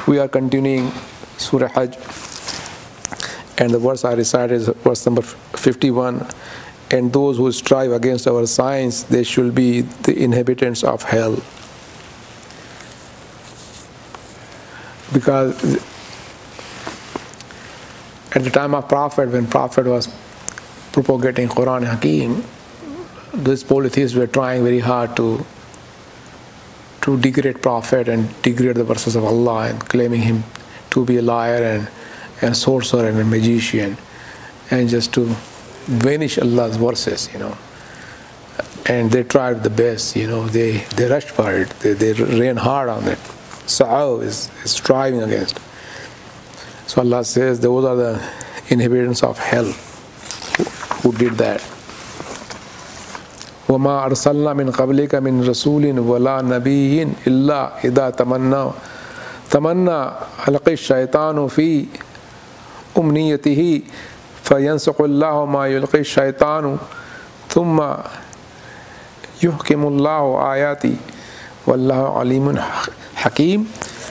We are continuing Surah Hajj, and the verse I recited is verse number 51. And those who strive against our signs, they shall be the inhabitants of hell. Because at the time of Prophet, when Prophet was propagating Quran Hakim, these polytheists were trying very hard to degrade Prophet and degrade the verses of Allah, and claiming him to be a liar and sorcerer and a magician, and just to vanish Allah's verses, And they tried the best, they rushed for it, they ran hard on it. Sa'aw is striving against. So Allah says those are the inhabitants of hell who did that. وَمَا أَرْسَلْنَا مِنْ قَبْلِكَ مِنْ رَسُولٍ وَلَا نَبِيٍّ إِلَّا إِذَا تَمَنَّى أَلْقَى الشَّيْطَانُ فِي أُمْنِيَّتِهِ فَيَنْسَخُ اللَّهُ مَا يُلْقِي الشَّيْطَانُ ثُمَّ يُحْكِمُ اللَّهُ آيَاتِهِ وَاللَّهُ عَلِيمٌ حَكِيمٌ.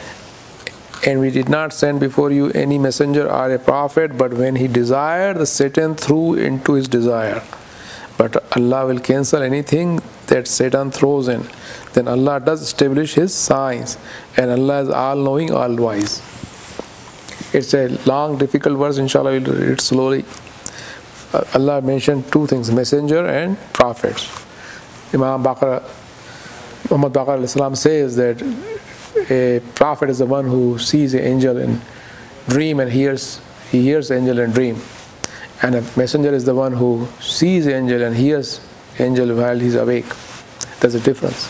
And we did not send before you any messenger or a prophet, but when he desired, the Satan threw into his desire. But Allah will cancel anything that Satan throws in. Then Allah does establish his signs, and Allah is all-knowing, all-wise. It's a long, difficult verse, inshallah we'll read it slowly. Allah mentioned two things, messenger and prophets. Muhammad Baqir al-Islam says that a prophet is the one who sees an angel in dream and he hears angel in dream. And a messenger is the one who sees the angel and hears angel while he's awake. There's a difference.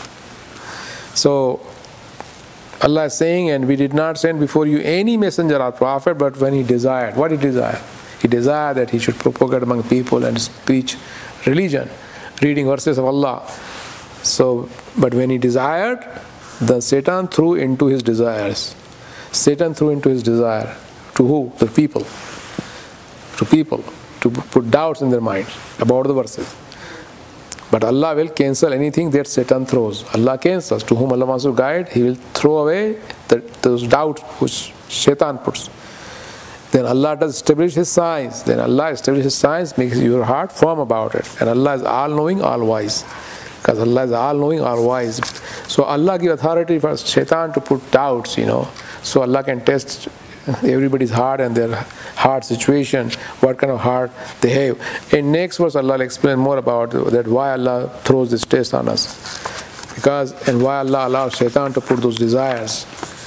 So Allah is saying, and we did not send before you any messenger or prophet, but when he desired. What he desired? He desired that he should propagate among people and preach religion, reading verses of Allah. So, but when he desired, the Satan threw into his desires. Satan threw into his desire. To who? The people. To people. To put doubts in their minds about the verses. But Allah will cancel anything that Satan throws. Allah cancels. To whom Allah wants to guide, He will throw away those doubts which Satan puts. Then Allah does establish His signs. Then Allah establishes His signs, makes your heart firm about it. And Allah is all-knowing, all-wise. Because Allah is all-knowing, all-wise. So Allah gives authority for Shaitan to put doubts, So Allah can test everybody's heart and their heart situation, what kind of heart they have. In next verse, Allah will explain more about that, why Allah throws this test on us. And why Allah allows Shaitan to put those desires.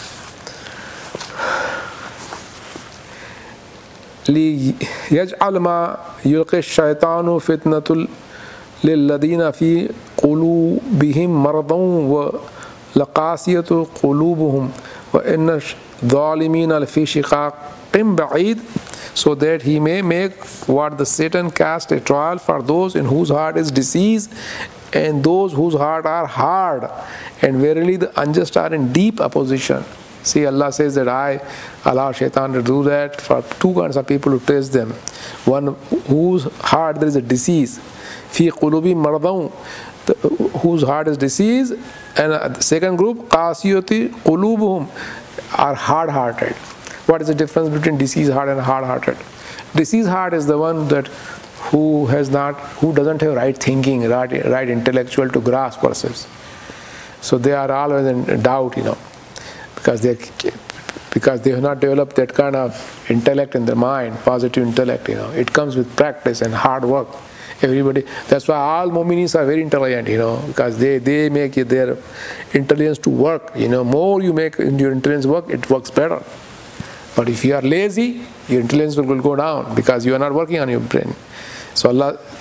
لِيَجْعَلْ مَا يُلْقِي الشَّيْطَانُ فِتْنَةٌ لِلَّذِينَ فِي قُلُوبِهِمْ مَرَضٌ وَلَقَاسِيَةُ قُلُوبُهُمْ وَإِنَّ الظَّالِمِينَ لَفِي شِقَاقٍ بَعِيدٍ. So that he may make what the Satan cast a trial for those in whose heart is disease and those whose heart are hard. And verily the unjust are in deep opposition. See, Allah says that I allow Shaitan to do that for two kinds of people to test them. One whose heart there is a disease. فِي قُلُوبِ مَرْضٌ, whose heart is disease. And the second group, قَاسِيَةِ قُلُوبُهُمْ, are hard-hearted. What is the difference between diseased heart and hard-hearted? Diseased heart is the one who doesn't have right thinking, right intellectual to grasp verses. So they are always in doubt, because they have not developed that kind of intellect in their mind, positive intellect. It comes with practice and hard work. Everybody. That's why all mu'minins are very intelligent, because they make their intelligence to work. More you make your intelligence work, it works better. But if you are lazy, your intelligence will go down because you are not working on your brain. So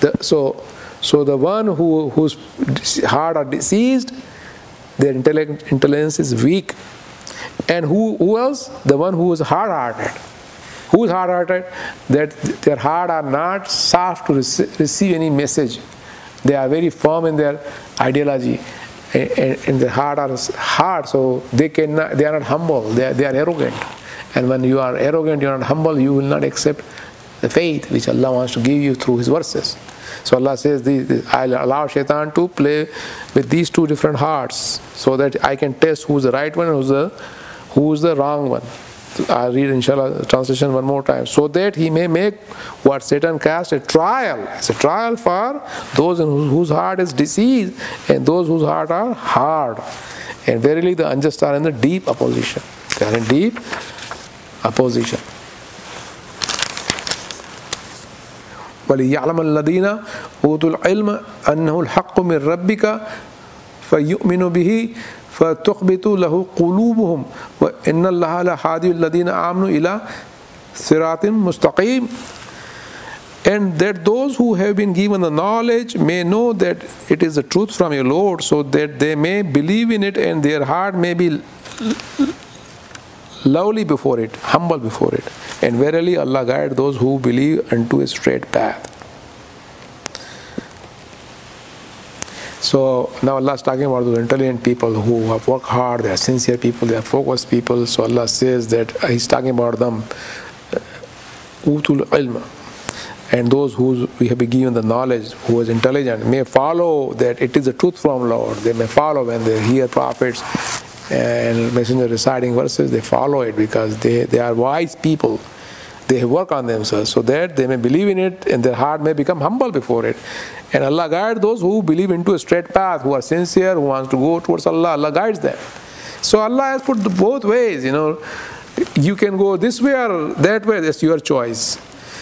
the one whose heart are diseased, their intelligence is weak. And who else? The one who is hard-hearted. Who is hard-hearted? That their heart are not soft to receive any message. They are very firm in their ideology, and their heart are hard, so they are not humble. They are arrogant. And when you are arrogant, you are not humble, you will not accept the faith which Allah wants to give you through His verses. So Allah says, I'll allow Shaitan to play with these two different hearts, so that I can test who's the right one and who is the wrong one. I'll read inshallah translation one more time. So that he may make what Satan cast a trial. It's a trial for those whose heart is diseased and those whose heart are hard. And verily the unjust are in the deep opposition. They are in deep opposition. وَلِيَعْلَمَ الَّذِينَ أُوتُوا الْعِلْمَ أَنَّهُ الْحَقُّ مِنْ رَبِّكَ فَيُؤْمِنُوا بِهِ فَتُخْبِتُ لَهُ قُلُوبُهُمْ وَإِنَّ اللَّهَ لَهَادِي الَّذِينَ آمَنُوا إِلَى صِرَاطٍ مُسْتَقِيمٍ. And that those who have been given the knowledge may know that it is the truth from your Lord, so that they may believe in it and their heart may be lowly before it, humble before it. And verily Allah guides those who believe unto a straight path. So now Allah is talking about those intelligent people who have worked hard, they are sincere people, they are focused people. So Allah says that He's talking about them, utul ilm. And those who we have been given the knowledge, who is intelligent, may follow that it is the truth from Lord. They may follow when they hear prophets and messengers reciting verses, they follow it because they are wise people. They work on themselves so that they may believe in it and their heart may become humble before it. And Allah guides those who believe into a straight path, who are sincere, who wants to go towards Allah. Allah guides them. So Allah has put both ways, You can go this way or that way, that's your choice.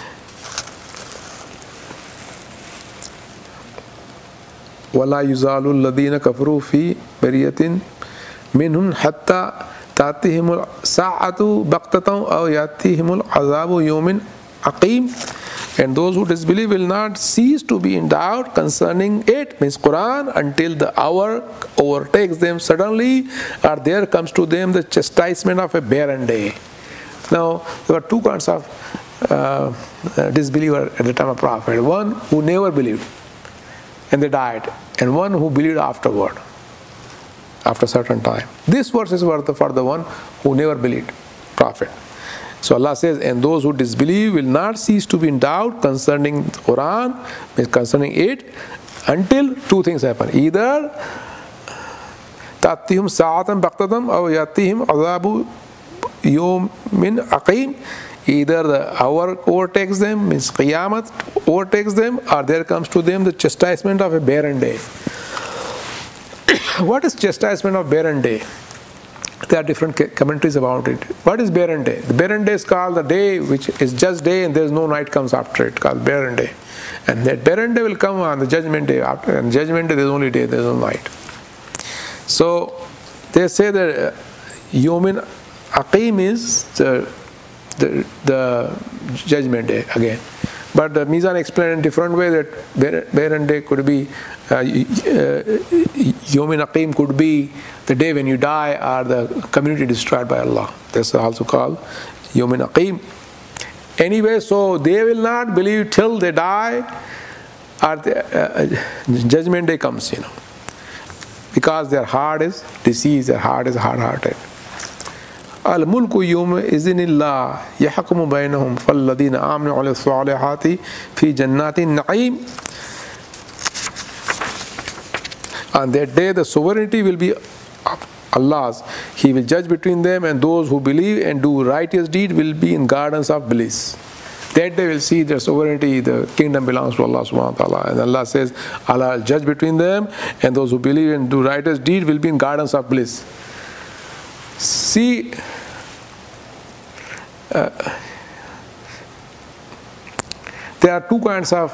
وَلَا يُزَالُ الَّذِينَ كَفَرُوا فِي مِرْيَةٍ مِّنْهُمْ حَتَّى تَأْتِيهِمُ السَّاعَةُ بَغْتَةً أَوْ يَأْتِيهِمُ الْعَذَابُ يَوْمٍ عَقِيمٍ. And those who disbelieve will not cease to be in doubt concerning it, means Quran, until the hour overtakes them suddenly, or there comes to them the chastisement of a barren day. Now, there were two kinds of disbeliever at the time of Prophet. One who never believed and they died, and one who believed afterward, after a certain time. This verse is for the one who never believed Prophet. So Allah says, and those who disbelieve will not cease to be in doubt concerning Quran, means concerning it, until two things happen. Either تَأْتِهِمْ سَاعَةً بَغْتَةً أَوْ يَأْتِهِمْ عَذَابُ يَوْمٍ عَقِيمٍ. Either the hour overtakes them, means Qiyamah overtakes them, or there comes to them the chastisement of a barren day. What is chastisement of barren day? There are different commentaries about it. What is barren day? The barren day is called the day which is just day and there is no night comes after it, called barren day. And that barren day will come on the judgment day. After and judgment day there is only day, there is no night. So they say that Yawmin Aqim is the judgment day again. But the Mizan explained in a different way that barren day could be Yawmin Aqim could be the day when you die or the community destroyed by Allah. That's also called Yawmin Aqim. Anyway, so they will not believe till they die or the judgment day comes, because their heart is diseased, their heart is hard-hearted. الملك يومئذ الله يحكم بينهم فالذين آمنوا وعملوا الصالحات في جنات النعيم. On that day the sovereignty will be Allah's. He will judge between them, and those who believe and do righteous deed will be in gardens of bliss. That they will see their sovereignty, the kingdom belongs to Allah subhanahu wa ta'ala. And Allah says, Allah will judge between them, and those who believe and do righteous deed will be in gardens of bliss. See, there are two kinds of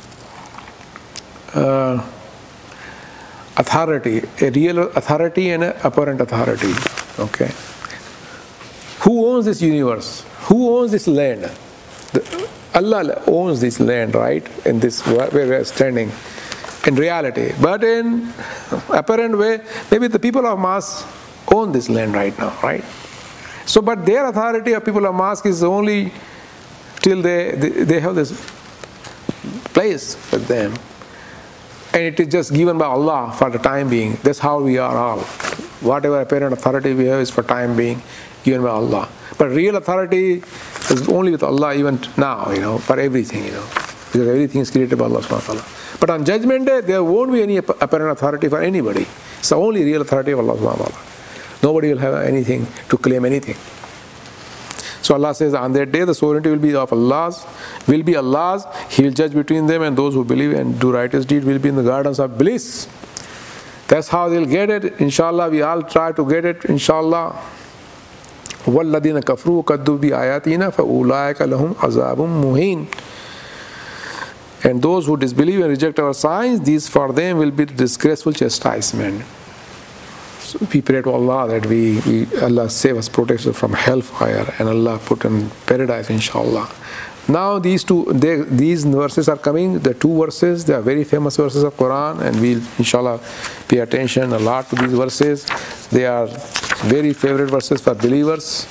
authority, a real authority and an apparent authority. Okay. Who owns this universe? Who owns this land? Allah owns this land, right? In this where we are standing, in reality. But in apparent way, maybe the people of Mosque own this land right now, right? So, but their authority of people of Mosque is only till they have this place with them. And it is just given by Allah for the time being. That's how we are all. Whatever apparent authority we have is for time being given by Allah. But real authority is only with Allah even now, for everything, because everything is created by Allah subhanahu wa ta'ala. But on Judgment Day, there won't be any apparent authority for anybody. It's the only real authority of Allah subhanahu wa ta'ala. Nobody will have anything to claim anything. So Allah says, on that day the sovereignty will be Allah's. He will judge between them, and those who believe and do righteous deeds will be in the gardens of bliss. That's how they'll get it. Inshallah, we all try to get it. Inshallah. وَالَّذِينَ كَفْرُوا كَذَّبُوا بِآيَاتِنَا فَأُولَٰئِكَ لَهُمْ عَذَابٌ مُهِينٌ. And those who disbelieve and reject our signs, these for them will be disgraceful chastisement. So we pray to Allah that Allah save us, protect us from hellfire, and Allah put in paradise, inshallah. Now these verses are coming, the two verses, they are very famous verses of Quran, and we'll inshallah pay attention a lot to these verses. They are very favorite verses for believers.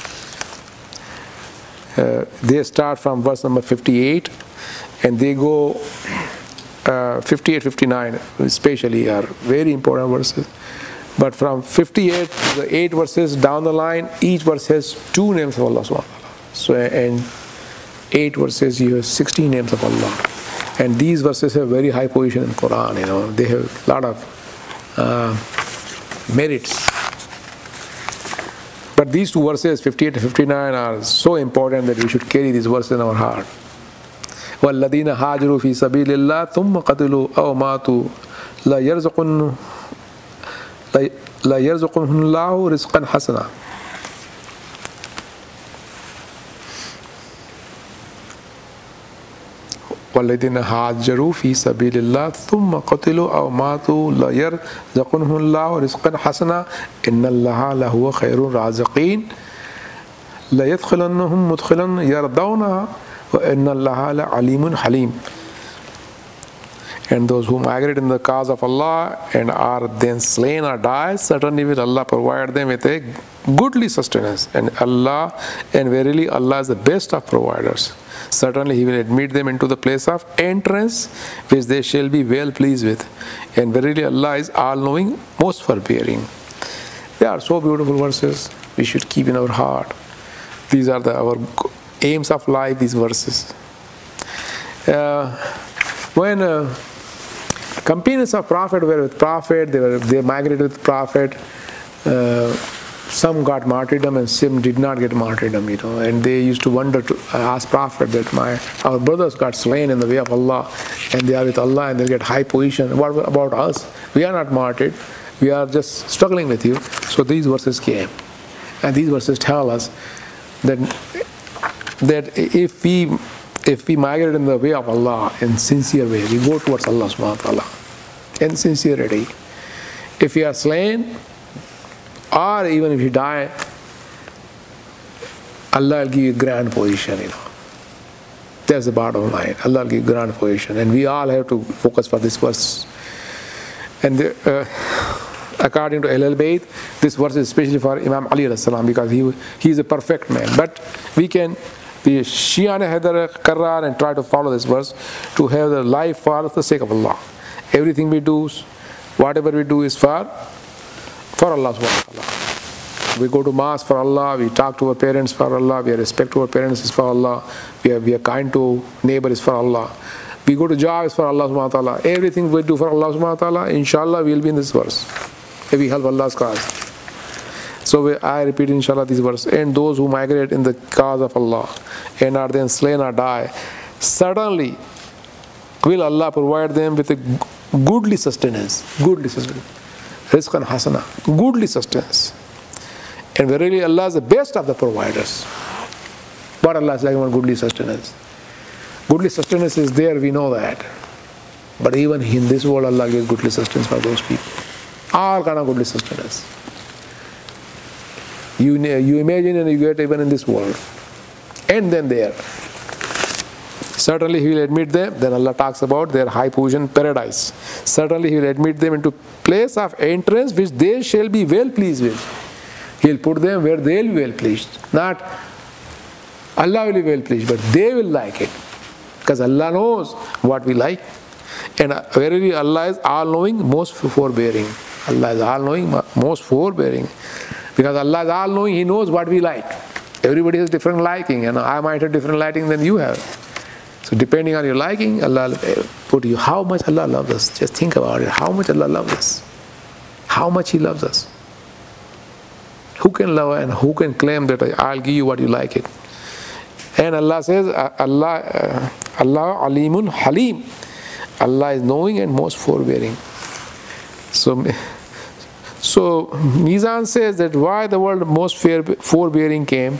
They start from verse number 58 and they go 58, 59 especially are very important verses. But from 58 to the 8 verses down the line, each verse has 2 names of Allah subhanahu wa ta'ala. So in 8 verses you have 16 names of Allah. And these verses have very high position in Quran, they have a lot of merits. But these 2 verses, 58 to 59, are so important that we should carry these verses in our heart. وَالَّذِينَ هَاجَرُوا فِي سَبِيلِ اللَّهِ ثُمَّ قَتِلُوا أَوْ مَاتُوا لَا يَرْزُقُهُمُ اللَّهُ رِزْقًا حَسَنًا. وَالَّذِينَ هَاجَرُوا فِي سَبِيلِ اللَّهِ ثُمَّ قَتِلُوا أَوْ مَاتُوا لَا يَرْزُقُهُمُ اللَّهُ رِزْقًا حَسَنًا إِنَّ اللَّهَ لَهُوَ خَيْرُ الرَّازِقِينَ لَا يَدْخِلَنَّهُمْ مُدْخِلًا يَرْضَوْنَهُ وَإِنَّ اللَّهَ لَعَلِيمٌ حَلِيمٌ. And those who migrate in the cause of Allah and are then slain or die, certainly will Allah provide them with a goodly sustenance. And verily Allah is the best of providers. Certainly He will admit them into the place of entrance, which they shall be well pleased with. And verily Allah is all-knowing, most forbearing. They are so beautiful verses. We should keep in our heart. These are our aims of life, these verses. When companions of Prophet were with Prophet, they migrated with Prophet. Some got martyrdom and some did not get martyrdom, and they used to wonder to ask Prophet that our brothers got slain in the way of Allah, and they are with Allah and they get high position. What about us? We are not martyred. We are just struggling with you. So these verses came, and these verses tell us that if we migrate in the way of Allah in sincere way, we go towards Allah subhanahu wa ta'ala in sincerity. If we are slain, or even if you die, Allah will give you grand position, That's the bottom line. Allah will give you grand position. And we all have to focus for this verse. And according to Ahlul Bayt, this verse is especially for Imam Ali alayhi salam, because he is a perfect man. But we can be Shi'an Haidar Karrar and try to follow this verse to have the life for the sake of Allah. Everything we do, whatever we do is for Allah subhanahu wa ta'ala. We go to mosque for Allah, we talk to our parents for Allah, we respect to our parents is for Allah, we are kind to neighbors for Allah. We go to job is for Allah subhanahu wa ta'ala. Everything we do for Allah subhanahu wa ta'ala, inshallah we will be in this verse. If we help Allah's cause. So I repeat inshallah this verse. And those who migrate in the cause of Allah and are then slain or die, certainly will Allah provide them with a goodly sustenance. Rizqan hasana. Goodly sustenance. And verily Allah is the best of the providers. But Allah is like one goodly sustenance. Goodly sustenance is there, we know that. But even in this world, Allah gives goodly sustenance for those people. All kind of goodly sustenance. You imagine and you get even in this world. And then there. Certainly He will admit them. Then Allah talks about their high position paradise. Certainly He will admit them into place of entrance which they shall be well pleased with. He will put them where they will be well pleased. Not Allah will be well pleased, but they will like it. Because Allah knows what we like. And verily Allah is all-knowing, most forbearing. Allah is all-knowing, most forbearing. Because Allah is all-knowing, He knows what we like. Everybody has different liking, and I might have different liking than you have. So depending on your liking, Allah will put you. How much Allah loves us. Just think about it. How much Allah loves us. How much He loves us. Who can love and who can claim that I'll give you what you like it? And Allah says, Allah Alimun Halim. Allah is knowing and most forbearing. So Mizan says that why the word most forbearing came?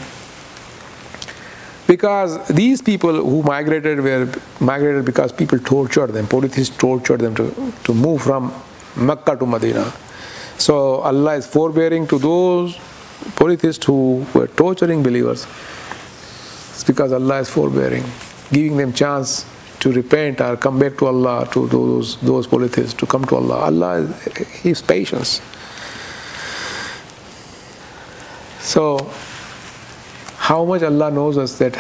Because these people who migrated were migrated because people tortured them, polytheists tortured them to move from Mecca to Medina. So Allah is forbearing to those polytheists who were torturing believers. It's because Allah is forbearing, giving them chance to repent or come back to Allah, to those polytheists to come to Allah. Allah is patience. So how much Allah knows us that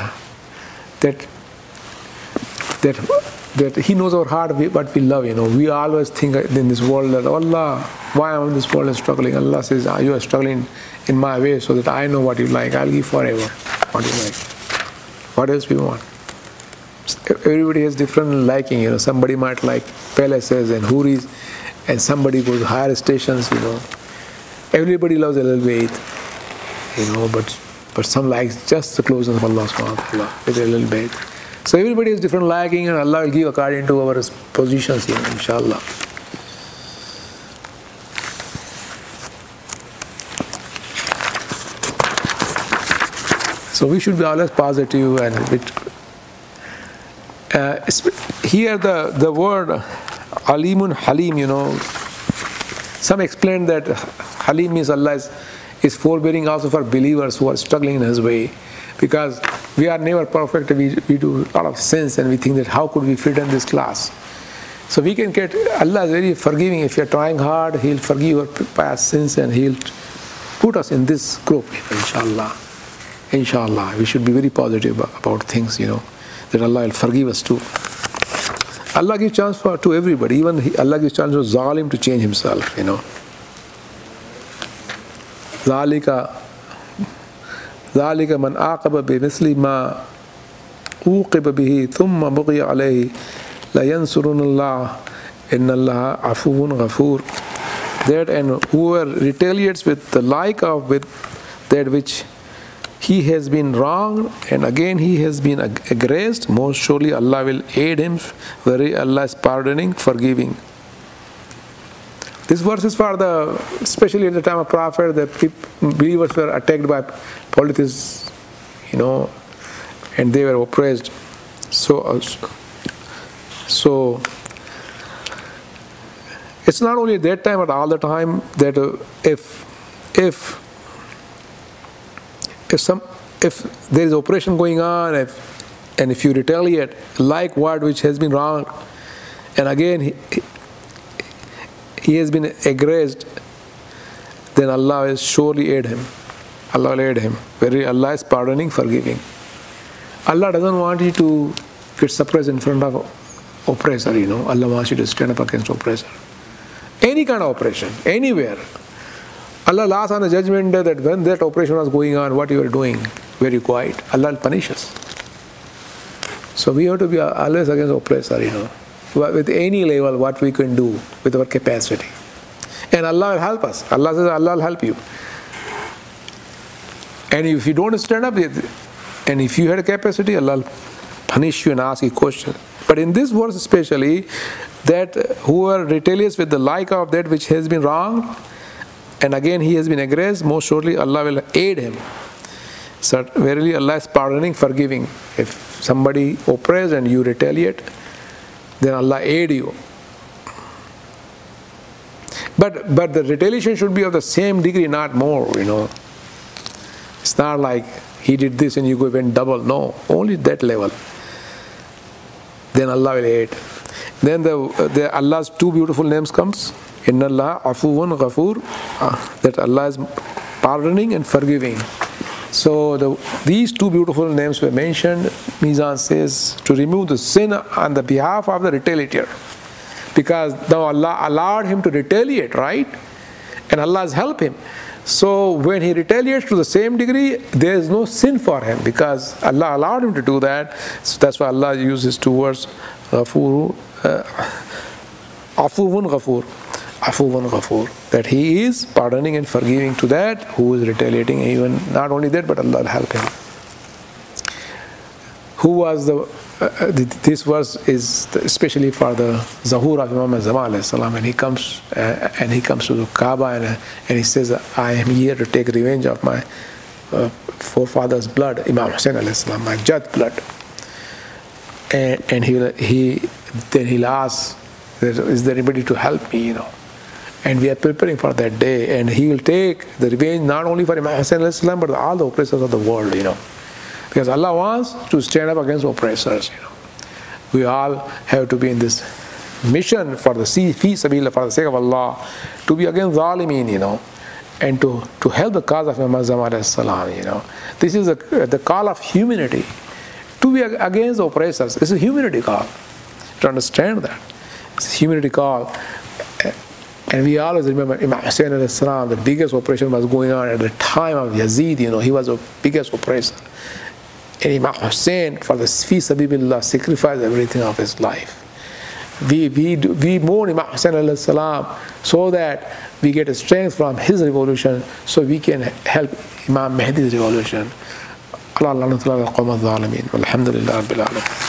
He knows our heart, what we love. We always think in this world that Allah, why am I in this world and struggling? Allah says, you are struggling in my way so that I know what you like. I'll give forever what you like. What else we want? Everybody has different liking. Somebody might like palaces and huris, and somebody goes higher stations. Everybody loves a little bit, but some likes just the closeness of Allah subhanahu wa ta'ala with a little bit. So everybody has different liking, and Allah will give according to our positions here, inshallah. So we should be always positive, and here the word Alimun Halim, some explain that Halim means Allah is forbearing also for believers who are struggling in His way, because we are never perfect. We do a lot of sins, and we think that how could we fit in this class? So we can get, Allah is very forgiving. If you are trying hard, He'll forgive our past sins and He'll put us in this group, inshallah. Inshallah, we should be very positive about things, that Allah will forgive us too. Allah gives chance to everybody. Even Allah gives chance to Zalim to change himself, ذَلِكَ مَنْ أَعْقَبَ بِمِثْلِ مَا أُوقِبَ بِهِ ثُمَّ بُغِيَ عَلَيْهِ لَيَنْصُرُنَّ اللَّهَ إِنَّ اللَّهَ عَفُوٌّ غَفُورٌ. That, and whoever retaliates with the like of with that which he has been wronged, and again he has been aggressed, most surely Allah will aid him, very Allah is pardoning, forgiving. This verse is for especially at the time of Prophet, the believers were attacked by polytheists, and they were oppressed. So it's not only at that time, but all the time that if there is oppression going on, and if you retaliate like what which has been wrong, and again he has been aggressed, then Allah will surely aid him. Allah will aid him. Allah is pardoning, forgiving. Allah doesn't want you to get suppressed in front of oppressor. Allah wants you to stand up against oppressor. Any kind of oppression, anywhere. Allah laughs on the judgment day that when that oppression was going on, what you were doing, were you quiet? Allah will punish us. So we have to be always against oppressor, with any level, what we can do with our capacity. And Allah will help us. Allah says Allah will help you. And if you don't stand up, and if you had a capacity, Allah will punish you and ask you questions. But in this verse especially, that whoever retaliates with the like of that which has been wrong, and again he has been aggressed, most surely Allah will aid him. So verily Allah is pardoning, forgiving. If somebody oppresses and you retaliate, then Allah aid you. But the retaliation should be of the same degree, not more, It's not like he did this and you go even double. No, only that level. Then Allah will aid. Then the Allah's two beautiful names comes. Inna Allah afuun ghafoor. That Allah is pardoning and forgiving. So these two beautiful names were mentioned. Mizan says to remove the sin on the behalf of the retaliator, because now Allah allowed him to retaliate, right? And Allah has helped him. So when he retaliates to the same degree, there is no sin for him, because Allah allowed him to do that. So that's why Allah uses two words, afuun ghafoor. Afuwan Ghafoor, that he is pardoning and forgiving to that who is retaliating. Even not only that, but Allah will help him. Who was this verse is especially for the Zahur of Imam Zaman alayhi salam, and he comes to the Kaaba and he says, I am here to take revenge of my forefathers' blood, Imam Hussain alayhi salam, my Jad blood. And he'll ask, is there anybody to help me, And we are preparing for that day, and he will take the revenge not only for Imam Hussain alayhi salam, but all the oppressors of the world, Because Allah wants to stand up against oppressors, We all have to be in this mission for the sake of Allah, to be against Zalimin, and to help the cause of Imam Zaman alayhi salam, This is the call of humanity. To be against the oppressors. This is a humanity call. To understand that. It's a humanity call. And we always remember Imam Hussain alayhi salam, the biggest oppression was going on at the time of Yazid, he was the biggest oppressor. And Imam Hussain, for the fi sabilillah, sacrificed everything of his life. We mourn Imam Hussain alayhi salam so that we get a strength from his revolution, so we can help Imam Mahdi's revolution. Allah al-qawm al-zalimin. Walhamdulillah rabbil alamin.